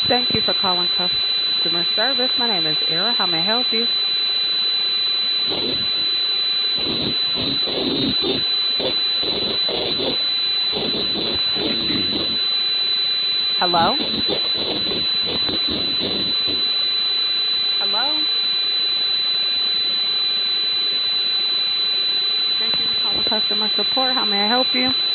Thank you for calling customer service. My name is Era. How may I help you? Hello? Hello? Thank you for calling customer support. How may I help you?